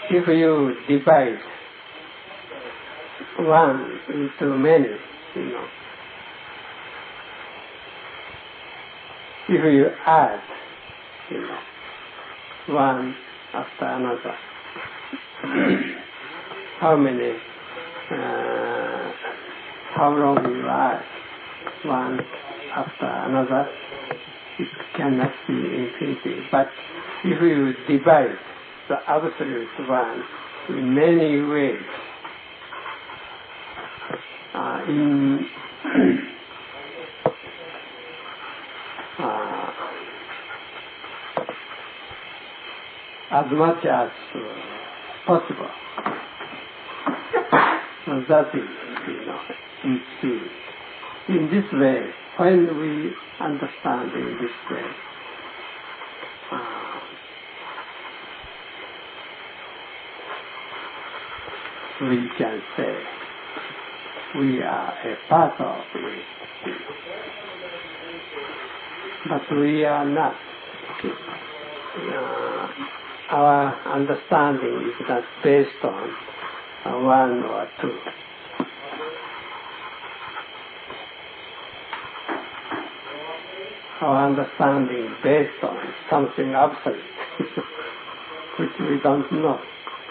if you divide one into many, if you add, one after another, how long you add one after another, it cannot be infinity. But if you divide the absolute one in many ways, as much as possible, that is, in this way, when we understand in this way, we can say we are a part of it, but we are not. Our understanding is not based on one or two. Our understanding is based on something absolute, which we don't know.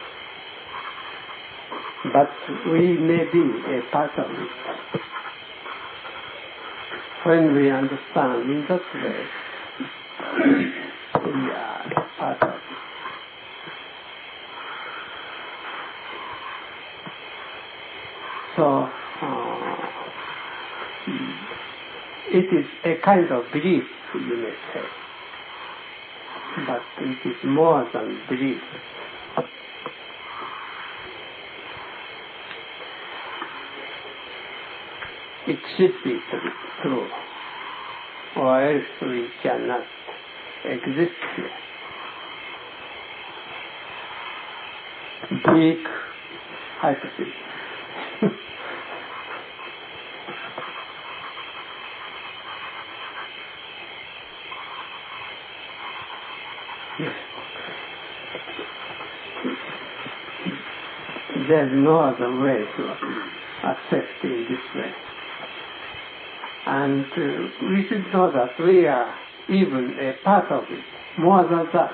But we may be a part of it. When we understand in that way, we are a part of it. So, it is a kind of belief, you may say. But it is more than belief. It should be true, or else we cannot exist here. Big hypothesis. Yes. There is no other way to accept in this way. And we should know that we are even a part of it, more than that.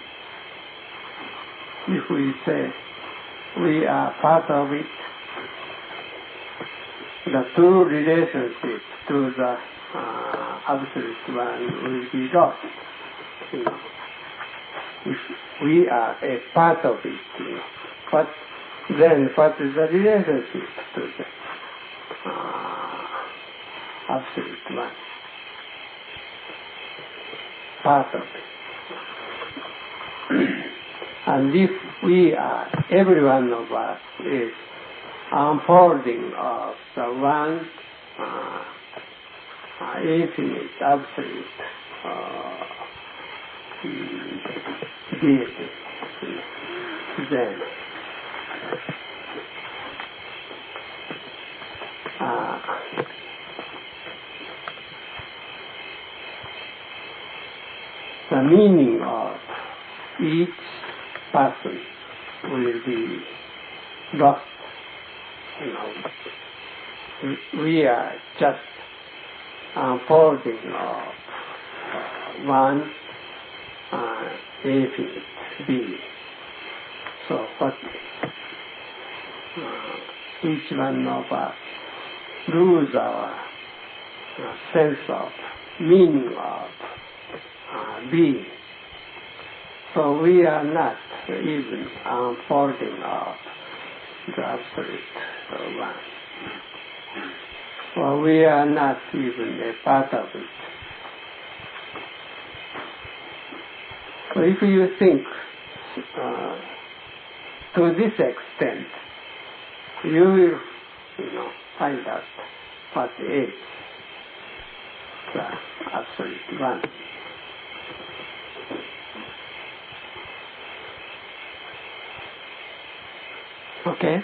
If we say we are part of it, the true relationship to the absolute one will be lost. If we are a part of it, but then what is the relationship to the absolute one? Part of it. And if we are, every one of us is unfolding of the one infinite, absolute deity, then the meaning of each person will be lost. We are just unfolding of one infinite being. So what each one of us lose our sense of meaning of being. So we are not even unfolding of the absolute one. So we are not even a part of it. So if you think to this extent, you will find out what is the absolute one. Okay?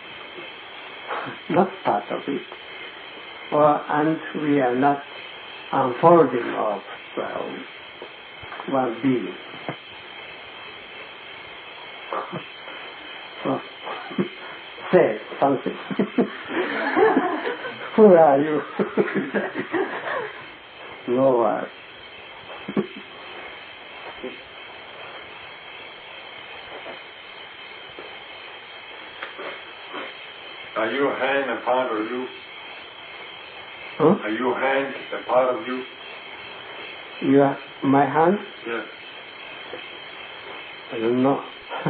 Not part of it. And we are not unfolding of one being. say something. Who are you? No word. Are your hand a part of you? Huh? Are your hand a part of you? My hand? Yes. I don't know.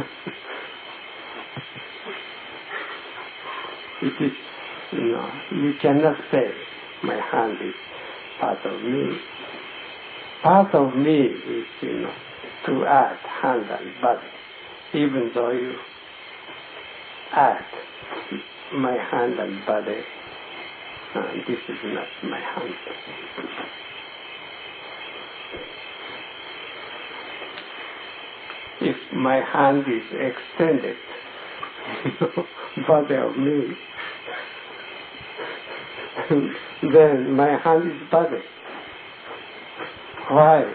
It is, you cannot say my hand is part of me. Part of me is, to add hand and body. Even though you add my hand and body, this is not my hand. If my hand is extended, body of me, then my hand is body. Why?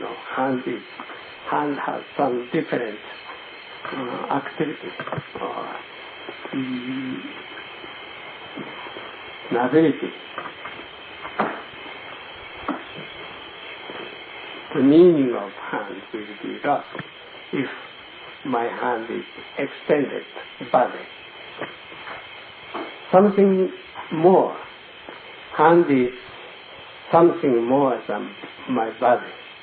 Hand has some different activity or ability. The meaning of hand will be lost if my hand is extended body. Something more. Hand is something more than my body.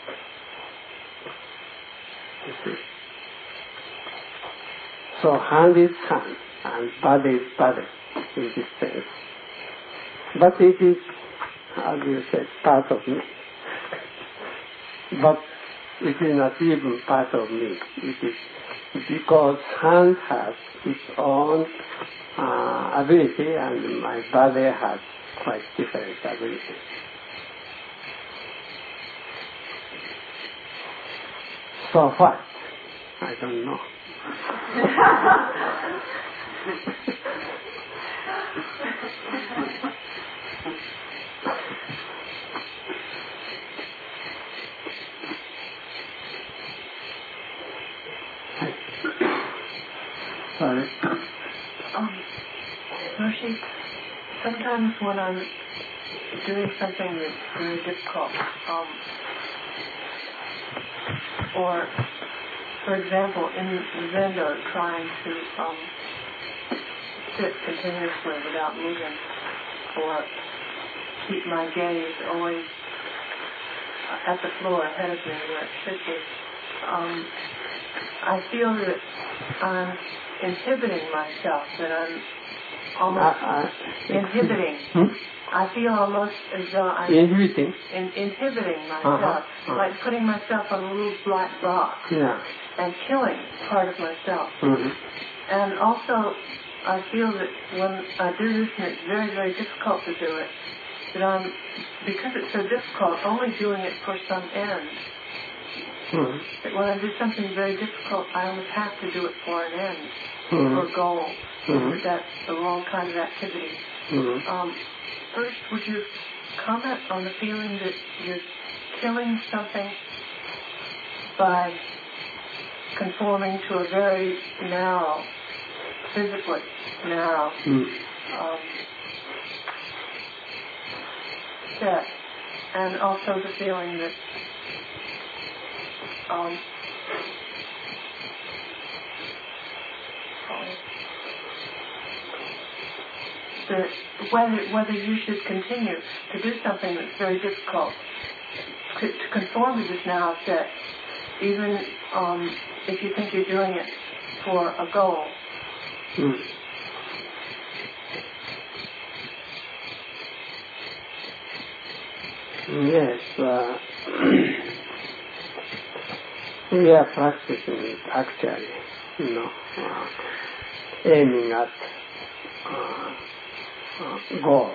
You see? So hand is hand and body is body in this sense. But it is, as you said, part of me. But it is not even part of me. It is because hand has its own ability and my body has quite different ability. So what? I don't know. Sorry. Roshi, sometimes when I'm doing something that's very difficult, or, for example, in Zendo, trying to sit continuously without moving, or keep my gaze always at the floor ahead of me where it should be, I feel that I'm inhibiting myself, that I'm almost inhibiting. I feel almost as though I'm inhibiting myself, like putting myself on a little black box and killing part of myself. Mm-hmm. And also, I feel that when I do this, and it's very, very difficult to do it, that because it's so difficult, only doing it for some end. Mm-hmm. That when I do something very difficult, I almost have to do it for an end, for a goal. Mm-hmm. That's the wrong kind of activity. Mm-hmm. First, would you comment on the feeling that you're killing something by conforming to a very narrow, physically narrow set, and also the feeling that whether you should continue to do something that's very difficult, to conform to this narrow set, even if you think you're doing it for a goal. Yes, we are practicing it actually, aiming at goal,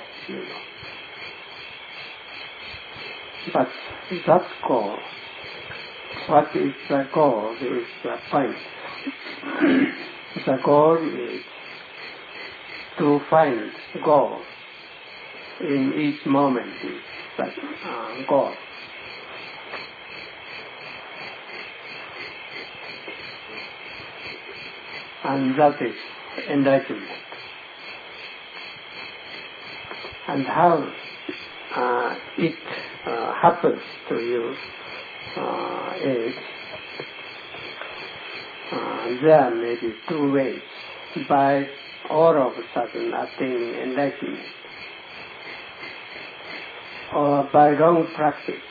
But that goal, what is the goal is the point. The goal is to find goal in each moment is that goal. And that is enlightenment. and how it happens to you is there may be two ways. By all of a sudden attaining enlightenment, or by long practice,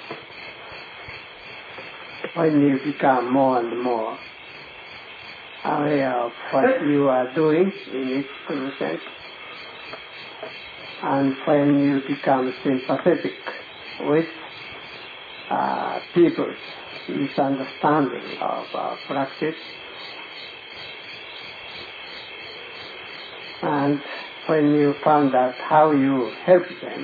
when you become more and more aware of what you are doing in its true sense, and when you become sympathetic with people's misunderstanding of practice, and when you found out how you help them,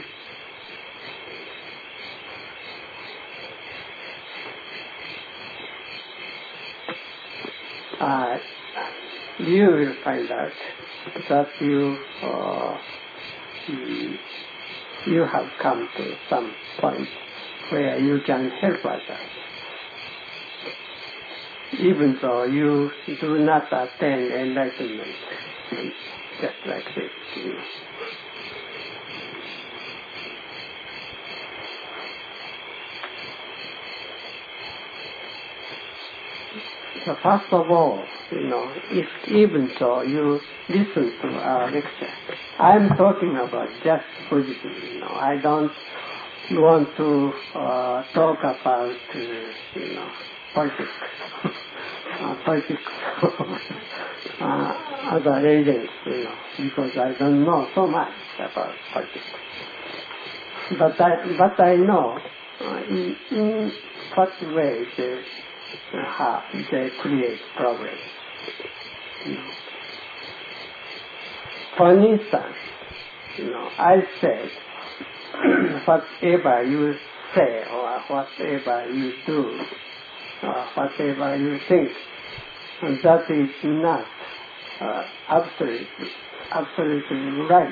you will find out that you have come to some point where you can help others, even though you do not attain enlightenment, just like this. So first of all, if even though you listen to our lecture, I'm talking about just Buddhism. I don't want to talk about politics, other religions, because I don't know so much about politics. But I know in what way they create progress. For instance, I said, whatever you say or whatever you do or whatever you think, that is not absolutely right.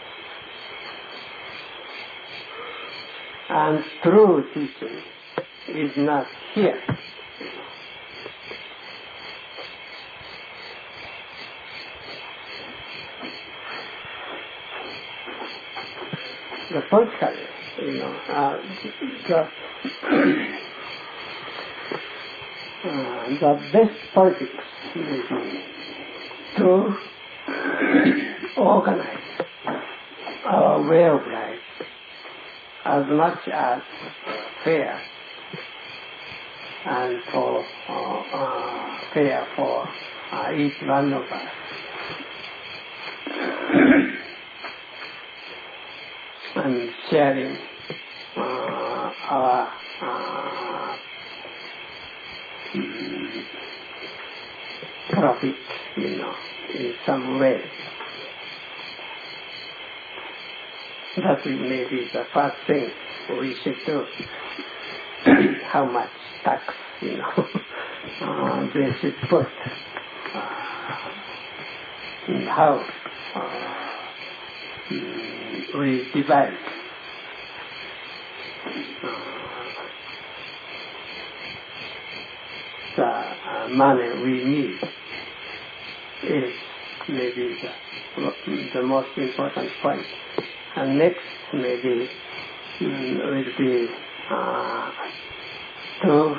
And true teaching is not here. The politically, the best politics may be to organize our way of life as much as fair and fair for each one of us. And sharing our profit, in some way. That may be the first thing we should do. How much tax, they should put, and how we divide the money we need is maybe the most important point. And next maybe will be to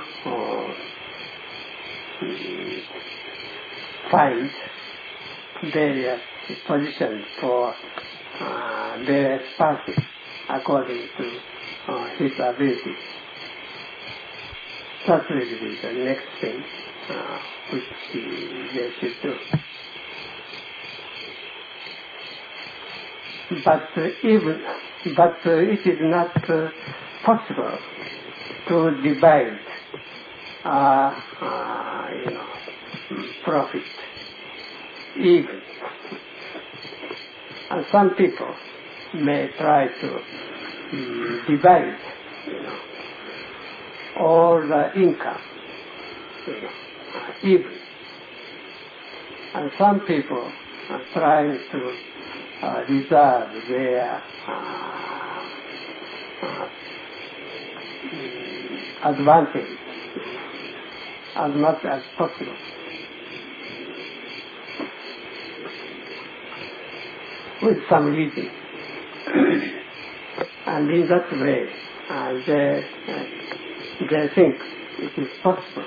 find various positions for various parties according to his ability. That will be the next thing which they should do. But it is not possible to divide profit even. And some people may try to divide, all the income, even. And some people are trying to reserve their advantage as much as possible. With some reason. And in that way, they think it is possible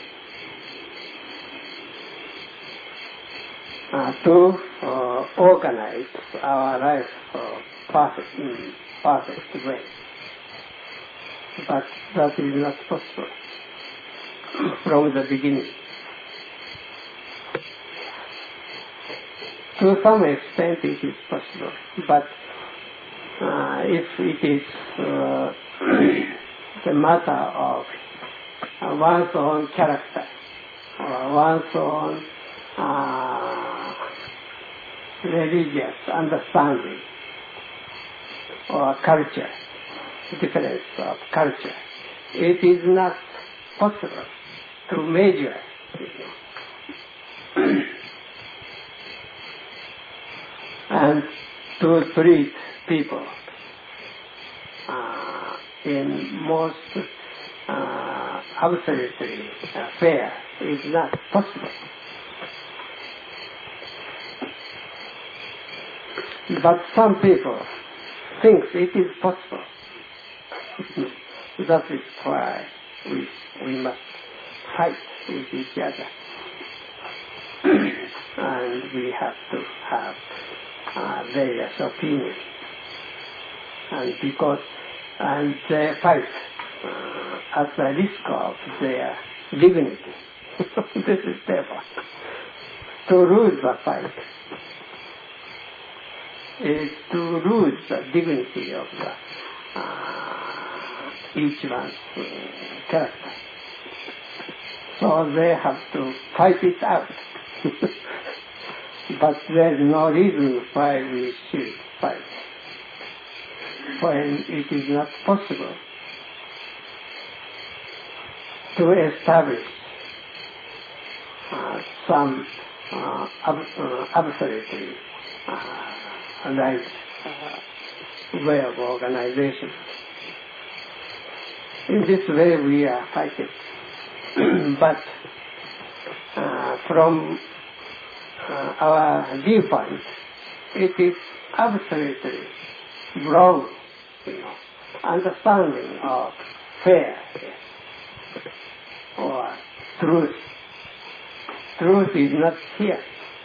to organize our life in perfect way. But that is not possible from the beginning. To some extent it is possible, but if it is the matter of one's own character or one's own religious understanding or culture, difference of culture, it is not possible to measure. And to treat people in most absolutely fair is not possible. But some people think it is possible. That is why we must fight with each other. And we have to have various opinions. And they fight at the risk of their dignity. This is their point. To lose the fight is to lose the dignity of each one's character. So they have to fight it out. But there is no reason why we should fight when it is not possible to establish some absolutely right way of organization. In this way we are fighting. But from our viewpoint, it is absolutely wrong, understanding of fair or truth. Truth is not here.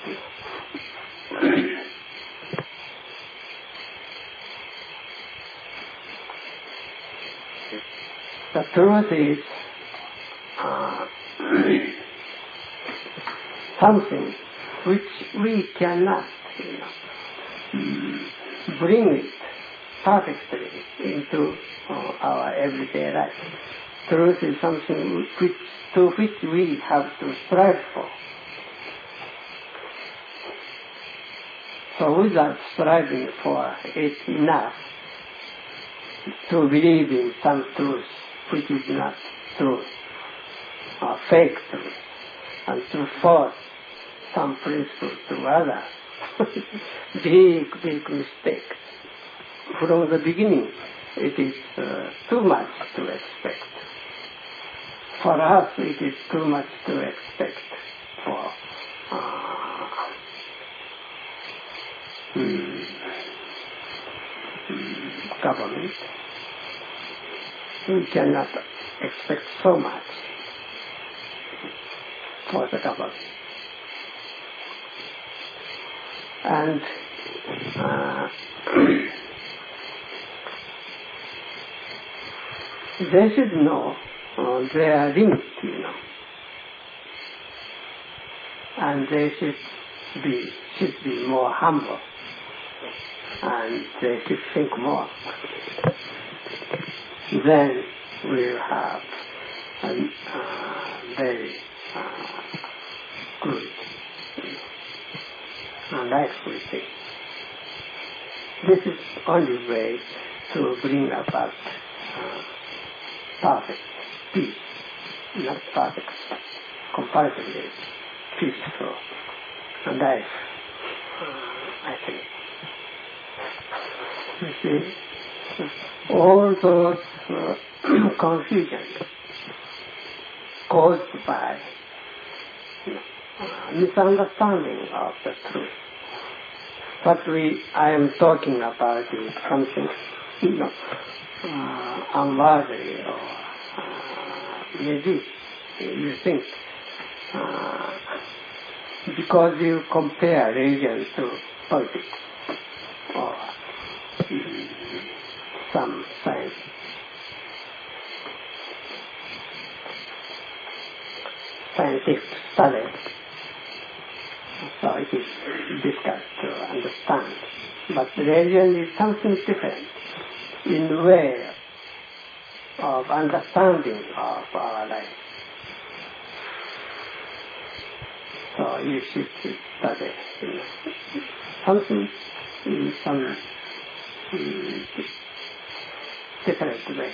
The truth is something which we cannot bring it perfectly into our everyday life. Truth is something to which we have to strive for. So without striving for it enough to believe in some truth which is not truth, or fake truth, and to force some principle to others, big mistake. From the beginning, it is too much to expect. For us, it is too much to expect for government. We cannot expect so much for the government. And they should know their limits, and they should be more humble, and they should think more. Then we'll have a very good life, we think. This is the only way to bring about perfect peace, not perfect, comparatively peaceful life, I think. You see, all those confusions caused by misunderstanding of the truth. What I am talking about is something unworthy, or maybe you think because you compare religion to politics or some science. Scientific study, so it is difficult to understand. But religion is something different in the way of understanding of our life. So you should study something in some different way.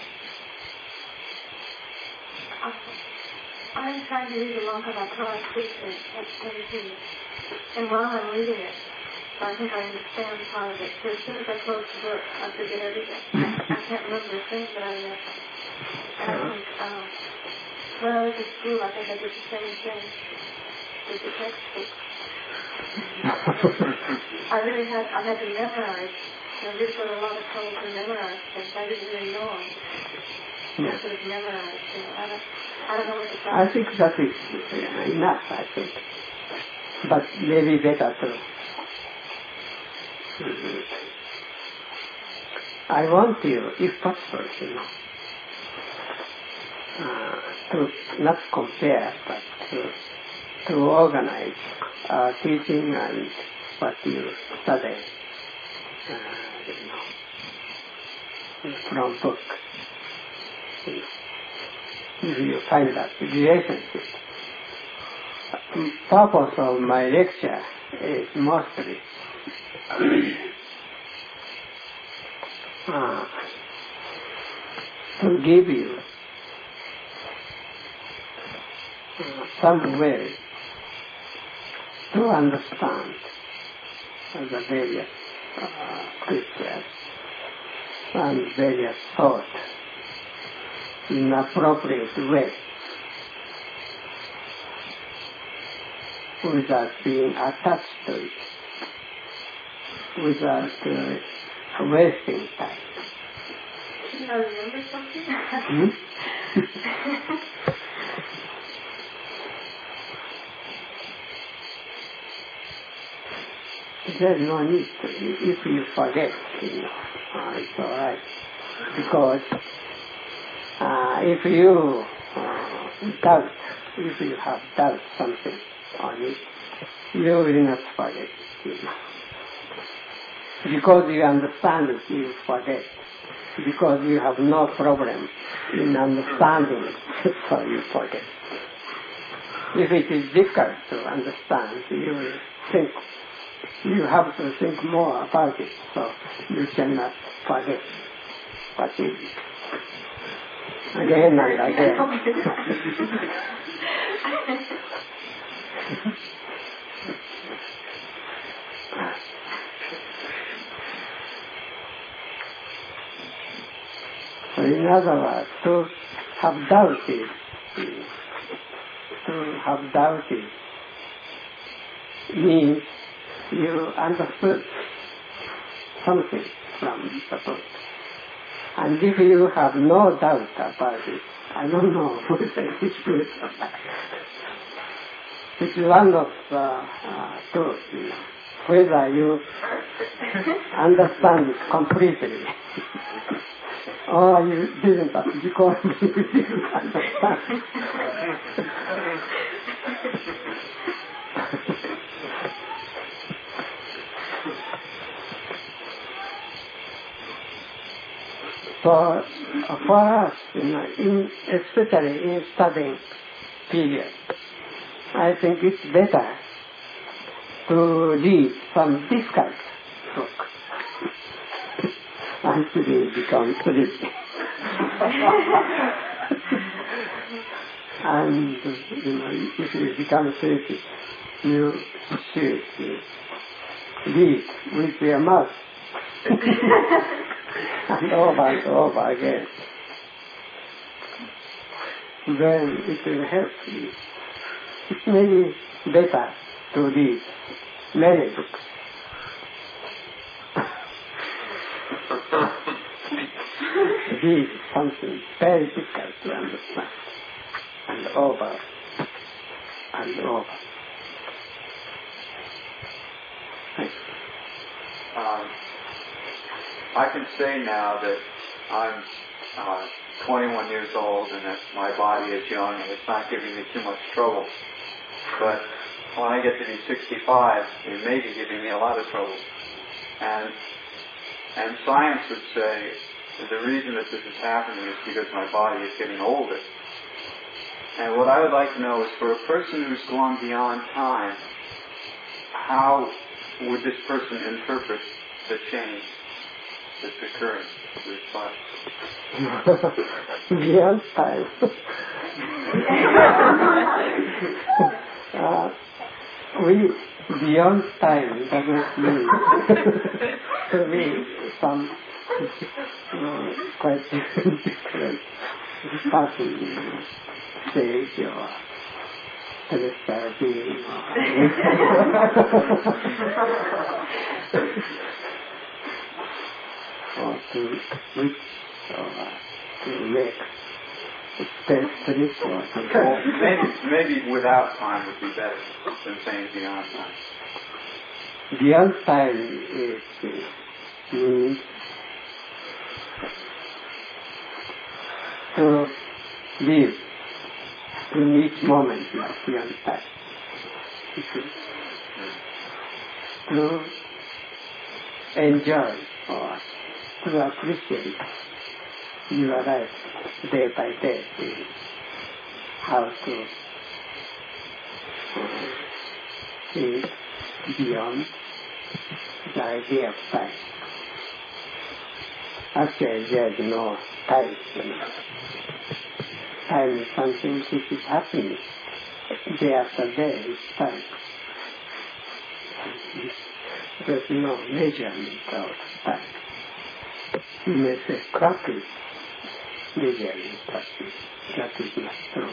I'm trying to read along because I try to speak everything. And while I'm reading it, I think I understand part of it. So as soon as I close the book, I forget everything. I can't remember the things that I read. And I think, when I was in school, I think I did the same thing with the textbook. I had to memorize. And this was a lot of trouble to memorize things. I didn't really know them. I sort of memorized. I don't know what to I think that is enough, I think. But maybe better too. I want you, if possible, to not compare, but to organize teaching and what you study from book. If you find that relationship. Purpose of my lecture is mostly to give you some way to understand the various scriptures and various thoughts in an appropriate way, without being attached to it, without wasting time. Should I remember something? There's no need to. If you forget, it's all right. Because if you doubt, if you have doubt something on it, you will not forget. Because you understand it, you forget. Because you have no problem in understanding it, so you forget. If it is difficult to understand, you will think. You have to think more about it, so you cannot forget what is it. Again and again. So in other words, to have doubted means you understood something from the book. And if you have no doubt about it, I don't know whether it is good or bad. It's one of the truth, whether you understand it completely. Or you didn't, because you didn't understand. For us, especially in studying period, I think it's better to read some difficult book until you become sleepy. And if you become sleepy, you should read with your mouth. And over again. Then it will help you. It may be better to read many books. be something very difficult to understand, and over and over. I can say now that I'm 21 years old and that my body is young and it's not giving me too much trouble. But when I get to be 65, it may be giving me a lot of trouble. And science would say that the reason that this is happening is because my body is getting older. And what I would like to know is, for a person who's gone beyond time, how would this person interpret the change that's occurring to his body? Beyond time. Beyond time doesn't mean to me some quite different person stage or celestial being or to reach or to make space or something. Maybe without time would be better than saying beyond time. Beyond time means to live in each moment like beyond time. To enjoy or to appreciate your life day by day, how to see beyond the idea of time. Actually, there is no time. Time is something which is happening day after day. It's time. There's no measurement of time. You may say clock is measurement, but that is not true.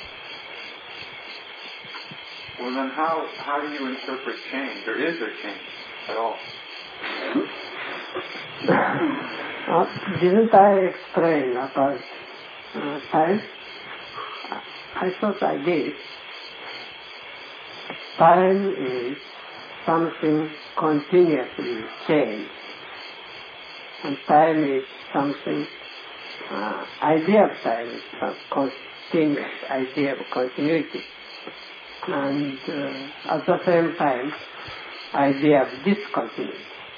Well, then how do you interpret change, or is there change at all? Didn't I explain about time? I thought I did. Time is something continuously changed. And time is something, idea of time is some continuous idea of continuity. And at the same time, idea of discontinuity.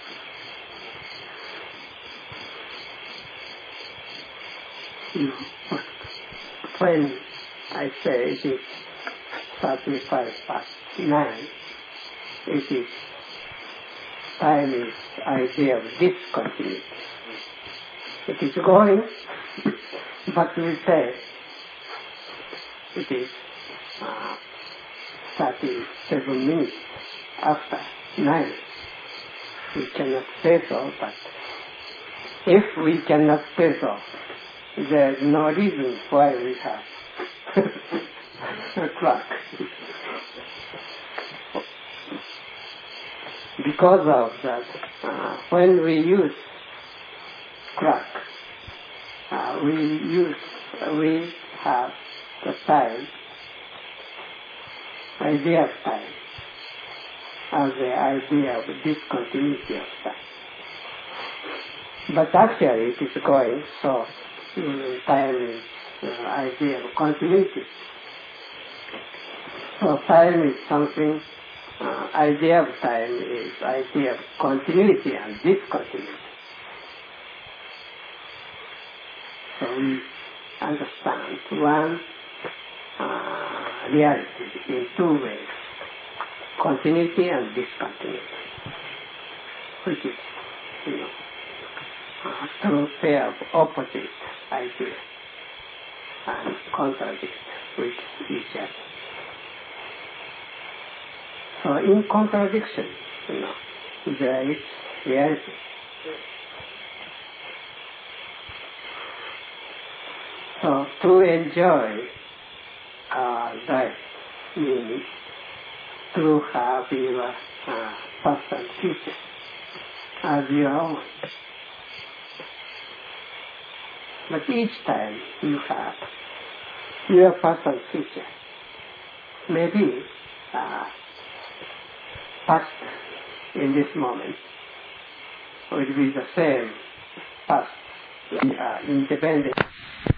When I say it is 35 past 9, it is time is idea of discontinuity. It is going, but we say it is 37 minutes after 9. We cannot say so, but if we cannot say so, there is no reason why we have a clock. Because of that, when we use clock, we have the time, idea of time, as the idea of discontinuity of time. But actually it is going, so time is idea of continuity. So time is something, idea of time is idea of continuity and discontinuity. So we understand one reality in two ways, continuity and discontinuity, which is, two pair of opposite ideas and contradict with each other. So in contradiction, there is reality. So to enjoy life means to have your past and future as your own. But each time you have your personal future, maybe past in this moment will be the same past. We are independent.